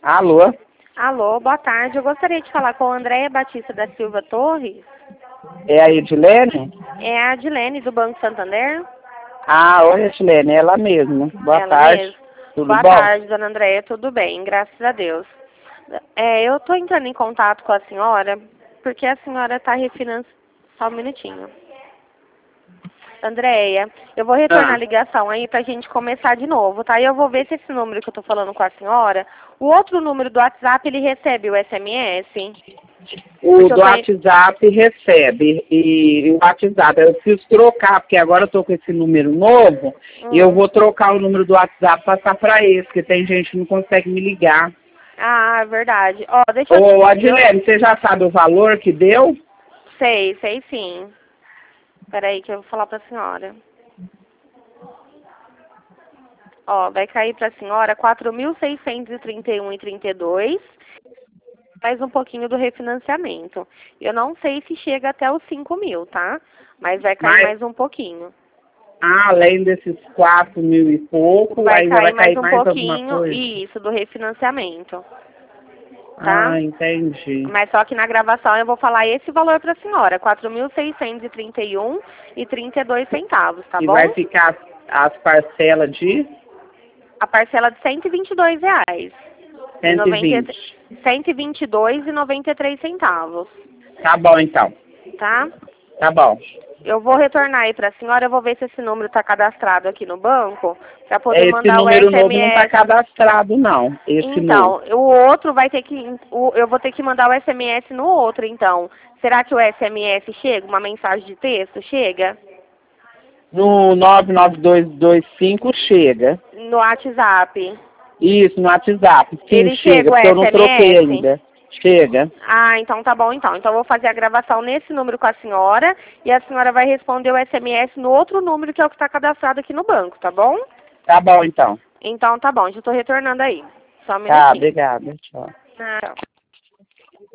Alô? Alô, boa tarde. Eu gostaria de falar com a Andréia Batista da Silva Torres. É a Edilene? É a Adilene, do Banco Santander. Ah, oi, Edilene, ela mesma. Boa Ela tarde. mesma. Tudo Boa bom? tarde, dona Andréia. Tudo bem, graças a Deus. Eu estou entrando em contato com a senhora porque a senhora está refinanciando. Só um minutinho. Andréia, eu vou retornar a ligação aí pra gente começar de novo, tá? E eu vou ver se esse número que eu tô falando com a senhora, o outro número do WhatsApp, ele recebe o SMS? O do WhatsApp recebe. E o WhatsApp, eu preciso trocar, porque agora eu tô com esse número novo, e eu vou trocar o número do WhatsApp e passar pra esse, porque tem gente que não consegue me ligar. Ah, é verdade. Ó, deixa eu... Ô, Adilene, você já sabe o valor que deu? Sei sim. Peraí que eu vou falar pra senhora. Ó, vai cair pra senhora 4.631,32, mais um pouquinho do refinanciamento. Eu não sei se chega até os 5.000, tá? Mas vai cair mais um pouquinho. Ah, além desses 4.000 e pouco, Vai ainda vai cair mais cair um mais alguma pouquinho, coisa? isso, do refinanciamento, tá? Ah, entendi. Mas só que na gravação eu vou falar esse valor pra senhora, 4.631,32 centavos, tá E bom? vai ficar as parcelas de A parcela de R$ 122. 120. R$ 122,93 centavos, Tá bom, então. tá? Tá bom. Eu vou retornar aí pra senhora, eu vou ver se esse número tá cadastrado aqui no banco, pra poder Esse mandar o número novo não tá SMS. cadastrado, não. Esse novo. Então, o outro vai ter que... eu vou ter que mandar o SMS no outro, então. Será que o SMS chega? Uma mensagem de texto chega? No 99225 chega. No WhatsApp. Isso, no WhatsApp. Sim, Ele chega, chega o porque eu não troquei SMS? ainda. Chega. Ah, então tá bom então. Então eu vou fazer a gravação nesse número com a senhora e a senhora vai responder o SMS no outro número que é o que está cadastrado aqui no banco, tá bom? Tá bom, então. Então tá bom, já estou retornando aí. Só um Tá, minutinho. obrigada. Tchau. Ah, tchau.